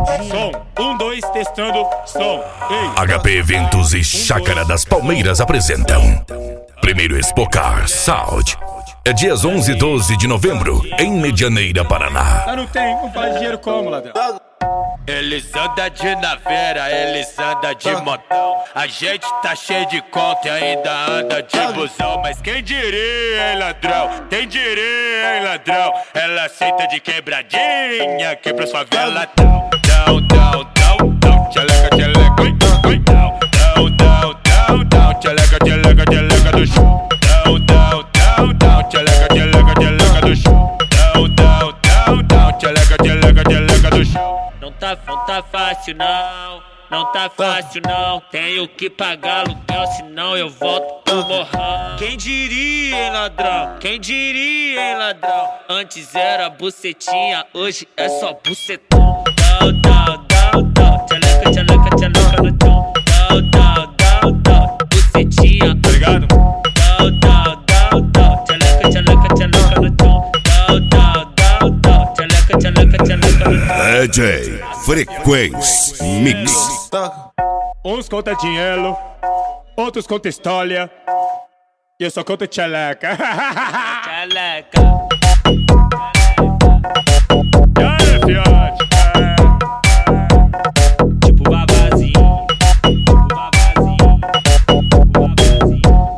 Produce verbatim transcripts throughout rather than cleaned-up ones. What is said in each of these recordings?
Som, um, dois, testando, som. Ei. H P Eventos e Chácara das Palmeiras apresentam Primeiro Expocar Sound. É dias onze e doze de novembro, em Medianeira, Paraná. Ah, não tem, não faz dinheiro como, ladrão? Eles andam de navera, eles andam de montão. A gente tá cheio de conta e ainda anda de busão. Mas quem diria, hein, ladrão? Quem diria, hein, ladrão? Ela aceita de quebradinha, quebra sua vela. Tão, tão, tão, tão, tão, tcheleca, tcheleca, oi, oi, tão, tão, tão, tão, tão, tcheleca, tcheleca, tcheleca do chão. Tão, tão, tão, tão, tcheleca, tcheleca, tcheleca do chão. Tão, tão, tão, tão, tcheleca, tcheleca, tcheleca do chão. Não tá, não tá fácil não, não tá fácil não. Tenho que pagar aluguel, senão eu volto pro morrão. Quem diria, hein, ladrão? Quem diria, hein, ladrão? Antes era bucetinha, hoje é só bucetão. Dão, dão, dão, dão, tcheleca, tcheleca, tcheleca no chão. Dão, dão, dão, dão, bucetinha, Tá ligado? dão, dão, dão, dão, tcheleca, tcheleca, tcheleca no chão. Dão, dão, dão, dão, tcheleca, tcheleca, tcheleca no chão. D J Frequência Mix. Uns conta dinheiro, outros conta história. E eu só conto tcheleca. Tcheleca. E aí, fiote? Tipo babazinho, tipo babazinho, tipo babazinho.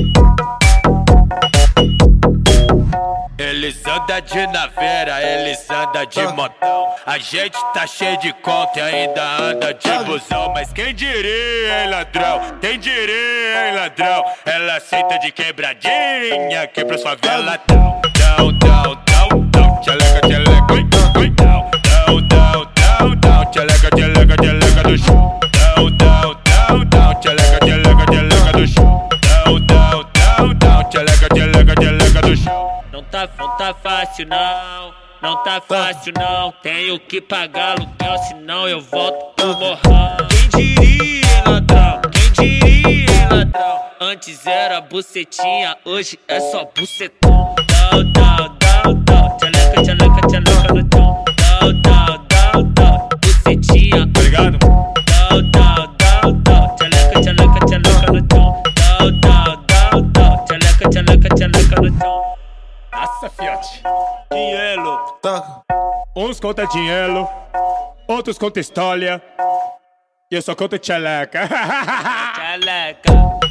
Eles andam de navera, eles andam de montão. A gente tá cheio de conta e ainda anda de busão. Mas quem diria, hein, ladrão? Quem diria, hein, ladrão? Ela aceita de quebradinha, quebra sua vela. Tão, tão, tão, tão, tão, tcheleca, tcheleca, oi, oi, tão, tão, tão, tão, tão, tcheleca, tcheleca, tcheleca do chão. Tão, tão, tão, tão, tcheleca, tcheleca, tcheleca do chão. Tão, tão, tão, tão, tcheleca, tcheleca, tcheleca do chão. Não tá, não tá fácil não, não tá fácil não. Tenho que pagar aluguel, senão eu volto pro morrão. Quem diria, hein, ladrão? Quem diria, hein, ladrão? Antes era bucetinha, hoje é só bucetão. Dão, dão, dão, dão, tcheleca, tcheleca, tcheleca no chão. Dão, dão, dão, dão, bucetinha, Tá ligado? dão, dão, dão, dão, tcheleca, tcheleca, tcheleca no chão. Dão, dão, dão, dão, tcheleca, tcheleca, tcheleca no chão. Nossa, fiote. Dinheiro. Uns conta dinheiro, outros conta história. E eu só conto tcheleca. Tcheleca.